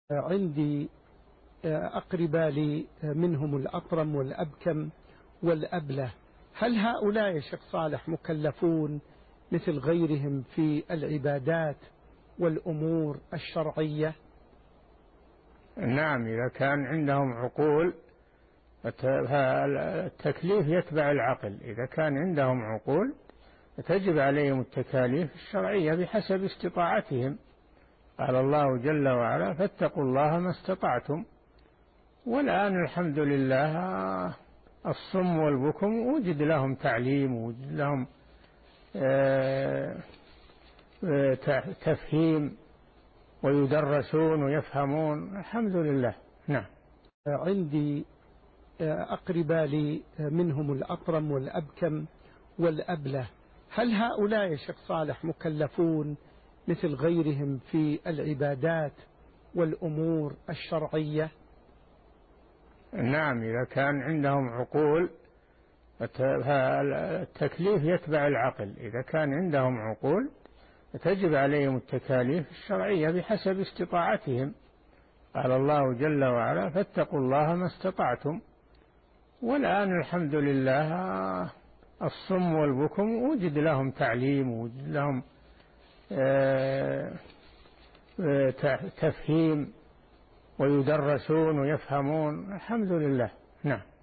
عندي أقرباء لي منهم الأطرم والأبكم والأبله. هل هؤلاء يا شيخ صالح مكلفون مثل غيرهم في العبادات والأمور الشرعية؟ نعم، إذا كان عندهم عقول التكليف يتبع العقل. إذا كان عندهم عقول تجب عليهم التكاليف الشرعية بحسب استطاعتهم. قال الله جل وعلا: فاتقوا الله ما استطعتم. والآن الحمد لله الصم والبكم وجد لهم تعليم، ووجد لهم تفهيم، ويدرسون ويفهمون، الحمد لله. نعم. عندي أقرباء لي منهم الأطرم والأبكم والأبله. هل هؤلاء يا شيخ صالح مكلفون مثل غيرهم في العبادات والأمور الشرعية؟ نعم، إذا كان عندهم عقول التكليف يتبع العقل. إذا كان عندهم عقول تجب عليهم التكاليف الشرعية بحسب استطاعتهم. قال الله جل وعلا: فاتقوا الله ما استطعتم. والآن الحمد لله الصم والبكم وجد لهم تعليم، ووجد لهم تفهيم، ويدرسون ويفهمون، الحمد لله. نعم.